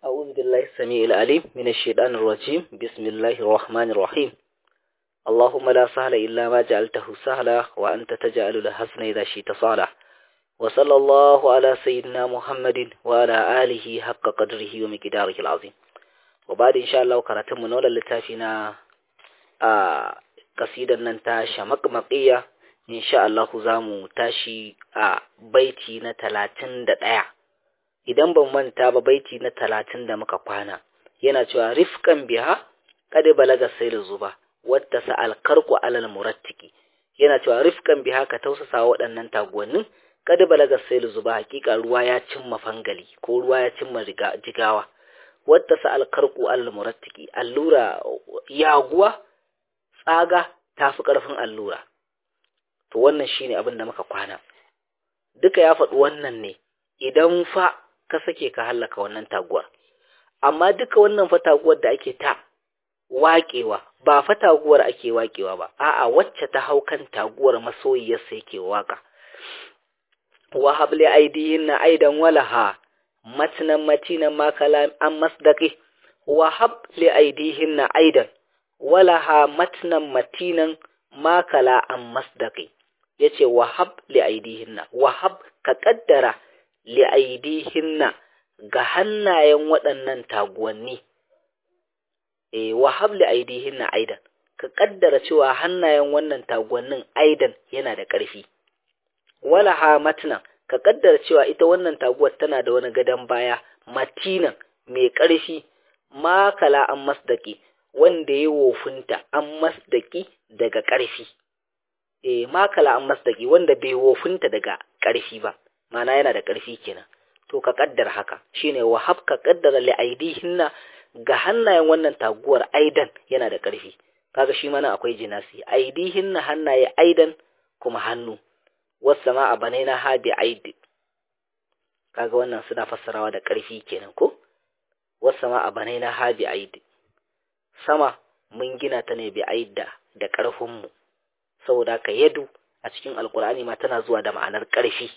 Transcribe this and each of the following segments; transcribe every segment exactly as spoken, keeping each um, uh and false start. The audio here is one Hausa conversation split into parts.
أعوذ بالله السميع العليم من الشيطان الرجيم بسم الله الرحمن الرحيم اللهم لا سهل إلا ما جعلته سهلا وأنت تجعل الحزن إذا شئت سهلا وصلى الله على سيدنا محمد وعلى آله حق قدره ومقداره العظيم وبعد إن شاء الله قرأتم من أول اللتافنا آه قصيدة ننتا شمقمقية إن شاء الله زامو تاشي آه بيتي نتلاتين دقاء idan ban manta ba baiti na talatin da muka kwana yana cewa rifkan biha kada balaga sai da zuba wata sa alkarku alal murattiki yana cewa rifkan biha ka tausasa waɗannan taguwannin kada balaga sai da zuba hakika ruwa ya cimma fangali ko ruwa ya cimma jigawa wata sa alkarku alal murattiki allura yaguwa tsaga tafi karfin allura to wannan shine abin da muka kwana duka ya faɗi wannan ne idan fa ka sake ka hallaka wannan taguwar amma duka wannan fa taguwar da ake ta waƙewa ba fa taguwar ake waƙewa ba a'a wacce ta hau kan taguwar masoyiyar sai yake waka wa habli aidihin na aidan walaha matnan matinan ma kalam an masdaqi wa habli aidihin na aidan walaha matnan matinan ma kala an masdaqi yace wa habli aidihin na wa hab ka kaddara li'aidihinna ga hannayen waɗannan taguwanni eh wahab li'aidihinna aidan ka kaddara cewa hannayen wannan taguwannin aidan yana da ƙarfi wala ha matna ka kaddara cewa ita wannan taguwar tana da wani gadan baya matinan mai ƙarfi makala an masdaki wanda ya wofinta an masdaki daga ƙarfi eh makala an masdaki wanda bai wofinta daga ƙarfi ba mana yana da ƙarfi kenan to ka kaddara haka shine wahab ka kaddara li aidihinna ga hannayen wannan taguwar aidan yana da ƙarfi kaga shi mana akwai jinasi aidihinna hannaye aidan kuma hannu wasama abanaina ha bi aidi kaga wannan suna fassarawa da ƙarfi kenan ko wasama abanaina ha bi aidi sama mun gina ta ne bi aida da ƙarfin mu saboda ka yadu a cikin alkur'ani ma tana zuwa da ma'anar ƙarfi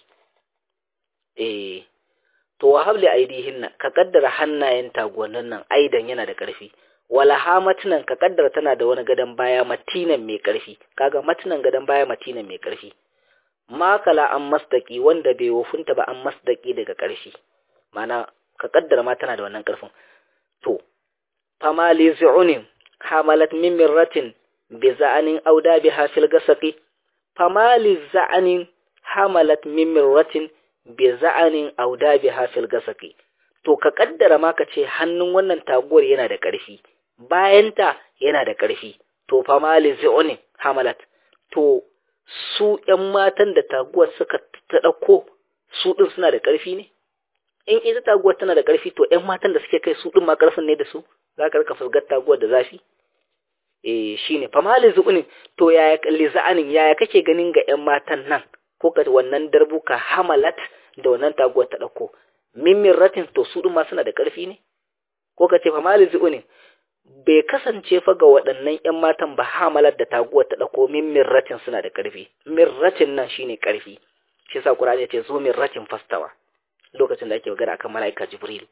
eh to wahab li aidihinna ka kaddara hannayen taguwannin nan aidan yana da ƙarfi wala hamatnan ka kaddara tana da wani gadan baya matinan mai ƙarfi kaga matinan gadan baya matinan mai ƙarfi makala an masdaki wanda bai wofunta ba an masdaki daga ƙarfi mana ka kaddara ma tana da wannan ƙarfin to fama li zu'unin hamalat min mirratin bi za'anin auda biha fil gasaqi fama li za'anin hamalat min mirratin bi za'anin auda bi hafil gasaki to ka kaddara ma ka ce hannun wannan taguwar yana da ƙarfi bayanta yana da ƙarfi to fa mali zi'unin hamalat to su ƴan matan da taguwar suka ta dauko su din suna da ƙarfi ne in ita taguwar tana da ƙarfi to ƴan matan da suke kai su din ma ƙarfin ne da su zaka rika fusgar taguwar da zafi eh shine fa mali zi'unin to yaya li za'anin yaya kake ganin ga ƴan matan nan ko ka wannan darbuka hamalat da wannan taguwar ta dauko mimmin ratin to su ma suna da ƙarfi ne ko ka ce fa malizu ne bai kasance fa ga waɗannan ƴan matan ba hamalat da taguwar ta dauko mimmin ratin suna da ƙarfi min ratin nan shine ƙarfi shi yasa Qur'ani ya ce zo min ratin fastawa lokacin da ake magana akan malaika Jibril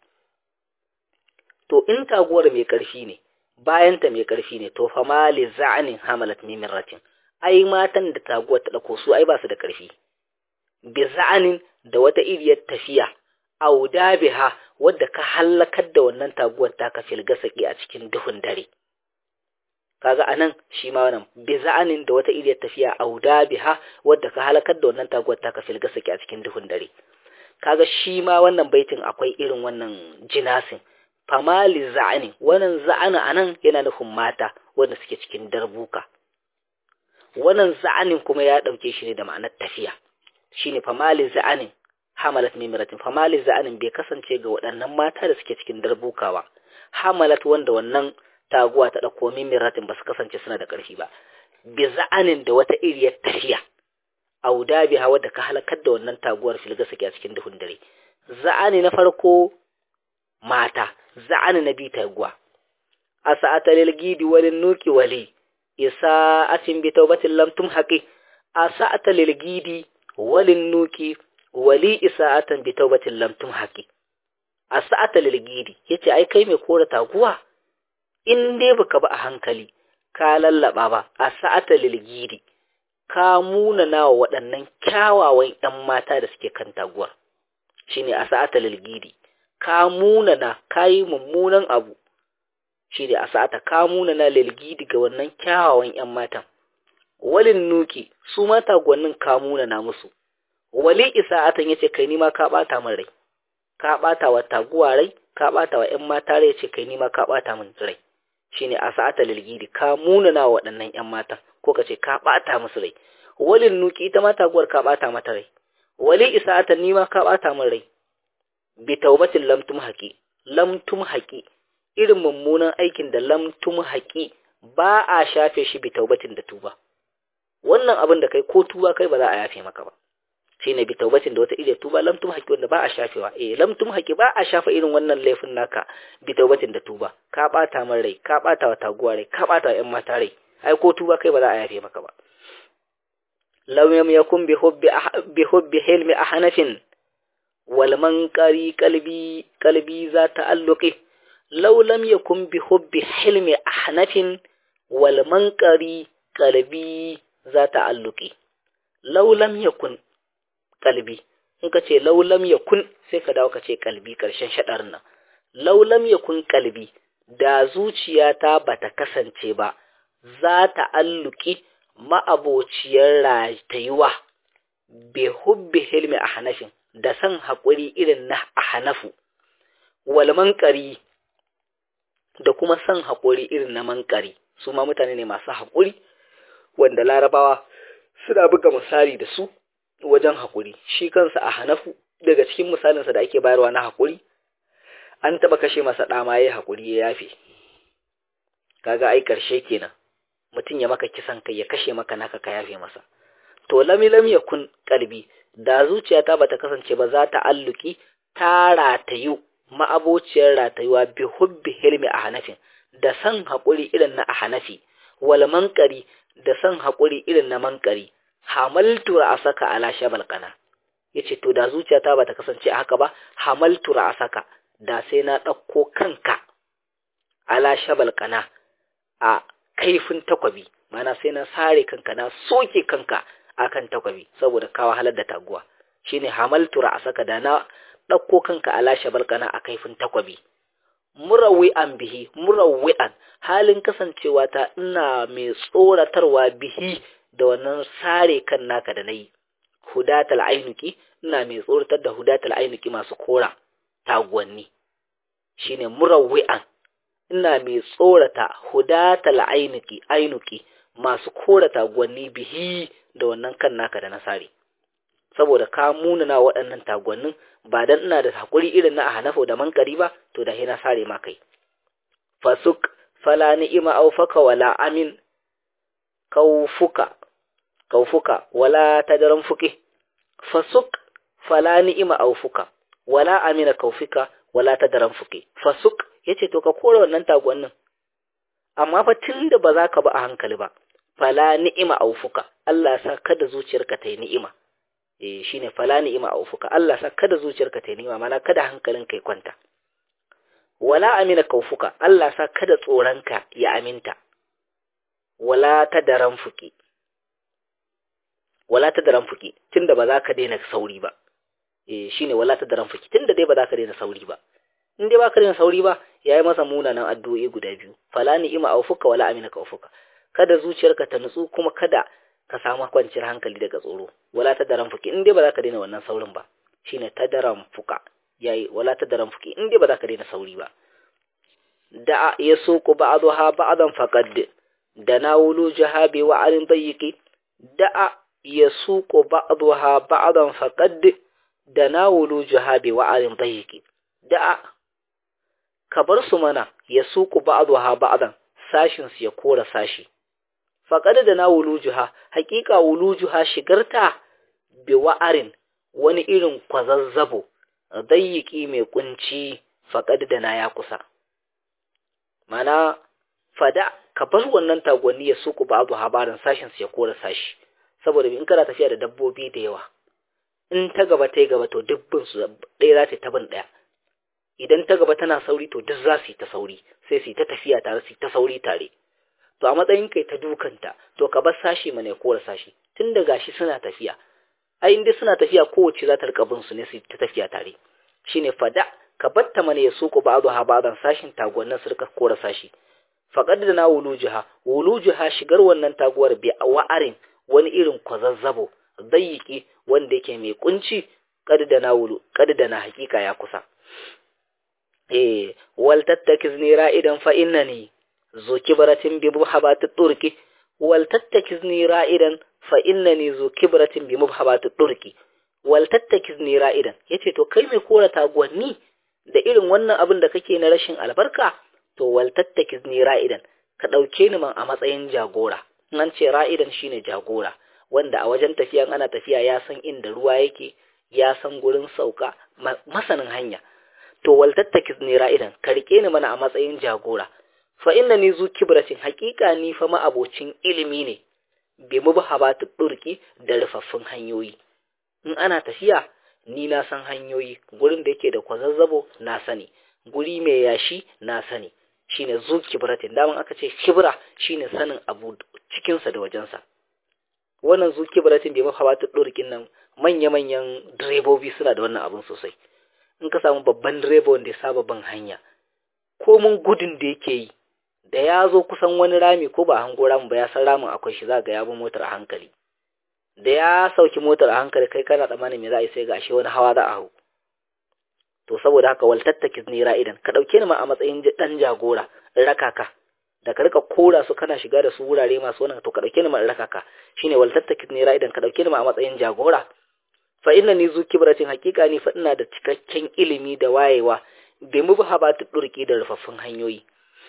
to in taguwar mai ƙarfi ne bayan ta mai ƙarfi ne to fa maliza'anin hamalat mimmin ratin ai matan da taguwar ta dauko su ai ba su da ƙarfi biza'anin da wata iriyar tafiya auda biha wadda ka halakar da wannan taguwar ta ka filga saki a cikin duhun dare kaga anan shi ma wannan biza'anin da wata iriyar tafiya auda biha wadda ka halakar da wannan taguwar ta ka filga saki a cikin duhun dare kaga shi ma wannan baitin akwai irin wannan jinasin famali za'ani wannan za'ana anan yana nufin mata wanda suke cikin darbuka wannan za'anin kuma ya dauke shi ne da ma'anar tafiya shine famali za'anin hamalat mimratin famali za'anin bai kasance ga waɗannan mata da suke cikin darbukawa hamalat wanda wannan taguwa ta dauko mimratin ba su kasance suna da ƙarfi ba bi za'anin da wata iriyar tafiya auda biha wadda ka halakar da wannan taguwar filga suke a cikin duhun dare za'ani na farko mata za'ani na bi taguwa asa'ata lil gidi walin nuki wali isa'atin bi tawbatin lam tumhaqi asa'ata lil gidi walin nuki wali isa'atan bi tawbatin lam tumhaqi asa'ata lil gidi yace ai kai mai kora taguwa in dai baka ba a hankali ka lallaba ba asa'ata lil gidi ka muna nawa waɗannan kyawawan ƴan mata da suke kan taguwar shine asa'ata lil gidi ka muna na kai mummunan abu shine asa'ata ka muna na lil gidi ga wannan kyawawan ƴan matan walin nuki su mata gwannin ka muna na musu wali isa'atan yace kai ni ma ka bata min rai ka bata wa taguwa rai ka bata wa ƴan mata rai yace kai ni ma ka bata min rai shine asa'ata lil gidi ka muna na waɗannan ƴan mata ko kace ka bata musu rai walin nuki ita ma taguwar ka bata mata rai wali isa'atan ni ma ka bata min rai bi taubatin lam tumhaqi lam tumhaqi irin mummunan aikin da lam tumhaqi ba a shafe shi bi taubatin da tuba wannan abin da kai ko tuba kai ba za a yafe maka ba shine bi taubatin da wata ire tuba lam tumhaqi wanda ba a shafewa eh lam tumhaqi ba a shafa irin wannan laifin naka bi taubatin da tuba ka bata min rai ka bata wa taguwa rai ka bata wa ƴan mata rai ai ko tuba kai ba za a yafe maka ba law yam yakun bi hubbi bi hubbi hilmi ahnafin wal manqari qalbi qalbi za ta'alluqi law lam yakun bi hubbi hilmi ahnafin wal manqari qalbi za ta'alluqi law lam yakun qalbi in ka ce law lam yakun sai ka dawo ka ce qalbi karshen shadarin nan law lam yakun qalbi da zuciyata bata kasance ba za ta'alluqi ma'abociyar ratayuwa bi hubbi hilmi ahnafin da san haƙuri irin na ahnafu wal manqari da kuma san haƙuri irin na manqari su ma mutane ne masu haƙuri wanda larabawa suna buga misali da su wajen haƙuri shi kansa ahnafu daga cikin misalinsa da ake bayarwa na haƙuri an taɓa kashe masa ɗama yayi haƙuri ya yafe kaga ai ƙarshe kenan mutum ya maka kisan kai ya kashe maka naka ka yafe masa to lami lam yakun qalbi da zuciyata bata kasance ba za ta alluki ta ratayu ma'abociyar ratayuwa bi hubbi hilmi ahnafin da san haƙuri irin na ahnafi wal manqari da san haƙuri irin na manqari hamaltu ra'asaka ala shabal qana yace to da zuciyata bata kasance a haka ba hamaltu ra'asaka da sai na dauko kanka ala shabal qana a kaifin takwabi mana sai na sare kanka na soke kanka akan takwabi saboda ka wahalar da taguwa shine hamaltu ra'asaka da na dauko kanka ala shabal qana a kaifin takwabi murawwi'an bihi murawwi'an halin kasancewa ta ina mai tsoratarwa bihi da wannan sare kan naka da nayi hudatal ainuki ina mai tsoratar da hudatal ainuki masu kora taguwanni shine murawwi'an ina mai tsorata hudatal ainuki ainuki masu kora taguwanni bihi da wannan kan naka da nasari saboda ka munana waɗannan taguwannin ba dan ina da hakuri irin na ahnafu da mankari ba to da hina sare ma kai fasuk fala ni'ima aw faka wala amin kaufuka kaufuka wala tadaran fuki fasuk fala ni'ima aw fuka wala amina kaufuka wala tadaran fuki fasuk yace to ka kore wannan taguwannin amma fa tunda ba za ka ba a hankali ba fala ni'ima aw fuka Allah sa kada zuciyarka ta yi ni'ima eh shine fala ni'ima aw fuka Allah sa kada zuciyarka ta yi ni'ima mana kada hankalin kai kwanta wala amina kaufuka Allah sa kada tsoranka ya aminta wala tadaran fuki wala tadaran fuki tunda ba za ka daina sauri ba eh shine wala tadaran fuki tunda dai ba za ka daina sauri ba in dai ba ka daina sauri ba yayi masa munanan addu'o'i guda biyu fala ni'ima aw fuka wala amina kaufuka kada zuciyarka ta nutsu kuma kada ka samu kwanciyar hankali daga tsoro wala tadaran fuki in dai ba za ka daina wannan saurin ba shine tadaran fuka yayi wala tadaran fuki in dai ba za ka daina sauri ba da yasuqu ba'daha ba'dan faqad dana wulu jahabi wa alin dayyiki da yasuqu ba'daha ba'dan faqad dana wulu jahabi wa alin dayyiki da kabar su mana yasuqu ba'daha ba'dan sashin su ya kora sashi faqad dana wulu juha haqiqa wulu juha shigarta bi wa'arin wani irin kwazazzabo dayyiki mai kunci faqad dana ya kusa mana fada ka bar wannan tagwanni ya suku ba abu habarin sashin su ya kora sashi saboda in kana tafiya da dabbobi da yawa in ta gaba ta gaba to dubbin su ɗaya za ta tabin ɗaya idan ta gaba tana sauri to duk za su yi ta sauri sai su yi ta tafiya tare su yi ta sauri tare. To a matsayin kai ta dukanta to ka bar sashi mana ya kora sashi tun da gashi suna tafiya ai inda suna tafiya kowace za ta rika bin su ne su ta tafiya tare shine fada ka batta mana ya suku ba'du ha ba'dan sashin taguwannin su rika kora sashi faqad da na wulujuha wulujuha shigar wannan taguwar bi wa'arin wani irin kwazazzabo dayyiki wanda yake mai kunci kad da na wulu kad da na hakika ya kusa eh wal tattakizni ra'idan fa innani zu kibratin bi muhabati turki wal tattakizni ra'idan fa innani zu kibratin bi mubhabati turki wal tattakizni ra'idan yace to kai mai kora taguwanni da irin wannan abin da kake na rashin albarka to wal tattakizni ra'idan ka dauke ni man a matsayin jagora nan ce ra'idan shine jagora wanda a wajen tafiya ana tafiya ya san inda ruwa yake ya san gurin sauka masanin hanya to wal tattakizni ra'idan ka rike ni mana a matsayin jagora fa innani zu kibratin haqiqa ni fa ma abocin ilimi ne bi mubhabatu durki da rufaffun hanyoyi in ana tafiya ni na san hanyoyi gurin da yake da kwazazzabo na sani guri mai yashi na sani shine zu kibratin daman aka ce kibra shine sanin abu cikin sa da wajen sa wannan zu kibratin bi mubhabatu durkin nan manya manyan direbobi suna da wannan abun sosai in ka samu babban direba wanda ya saba ban hanya ko mun gudun da yake yi da ya zo kusan wani rami ko ba hango ramin ba ya san ramin akwai shi za ga ya bi motar a hankali da ya sauki motar a hankali kai kana tsammanin me za a yi sai ga ashe wani hawa za a hau to saboda haka wal tattakizni ra'idan ka dauke ni ma a matsayin dan jagora rakaka da ka rika kora su kana shiga da su wurare masu wannan to ka dauke ni ma rakaka shine wal tattakizni ra'idan ka dauke ni ma a matsayin jagora fa innani zu kibratin hakika ni fa ina da cikakken ilimi da wayewa bi mubhabatu durki da rufaffun hanyoyi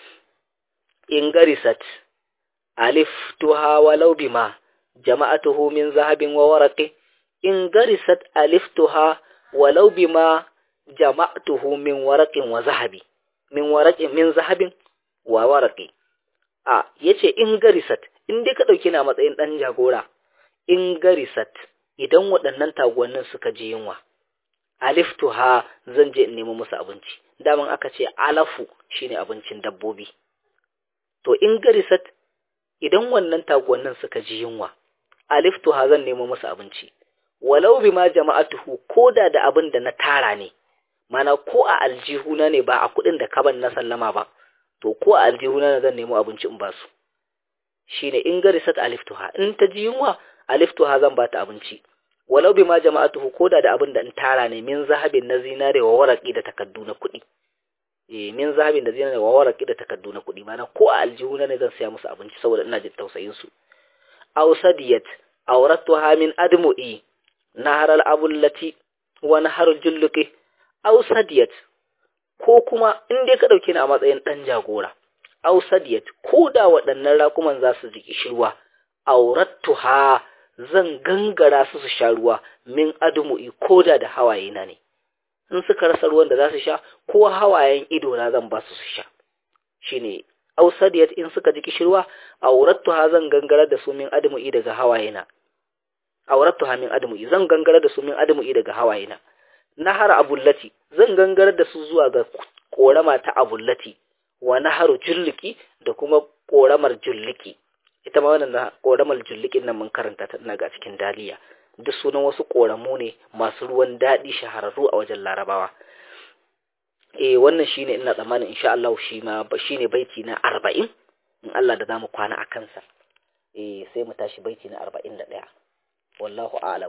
in garisat alif tuha walau bima jama'atuhu min zahabin wa waraqi in garisat alif tuha walau bima jama'atuhu min waraqin wa zahabi min waraqin min zahabin wa waraqi a yace in garisat in dai ka dauki na matsayin dan jagora in garisat idan waɗannan taguwannin suka ji yunwa alif tuha zan je in nemi musu abinci daman aka ce alafu shine abincin dabbobi to in garisat idan wannan taguwannin suka ji yunwa aliftuha zan nemo musu abinci walau bima jama'atuhu koda da abin da na tara ne mana ko a aljihuna ne ba a kudin da kaban na sallama ba to ko a aljihuna ne zan nemo abinci in ba su shine in garisat aliftuha in ta ji yunwa aliftuha zan ba ta abinci walau bima jama'atuhu koda da abin da in tara ne min zahabin na zinare wa waraqi da takaddu na kudi eh min zahabin da zinare wa waraqi da takaddu na kudi mana ko a aljihuna ne zan saya musu abinci saboda ina jin tausayin su aw sadiyat awratuha min admu'i nahar al-abullati wa nahar julluki aw sadiyat ko kuma in dai ka dauke ni a matsayin dan jagora aw sadiyat ko da waɗannan rakuman za su jiki shirwa awratuha zan gangara su su sha ruwa min admu'i koda da hawaye na ne in suka rasa ruwan da za su sha ko hawayen ido na zan ba su su sha shine aw sadiyat in suka ji kishirwa awrattuha zan gangara da su min admu'i daga hawayena awrattuha min admu'i zan gangara da su min admu'i daga hawayena nahar abullati zan gangara da su zuwa ga korama ta abullati wa naharu julliki da kuma koramar julliki ita ma wannan koramar jullikin nan mun karanta ta ina ga cikin daliya duk sunan wasu koramu ne masu ruwan dadi shahararru a wajen larabawa eh wannan shine ina tsammanin insha Allah shi ma shine baiti na arba'in in Allah da zamu kwana akan sa eh sai mu tashi baiti na arba'in da ɗaya wallahu a'lam.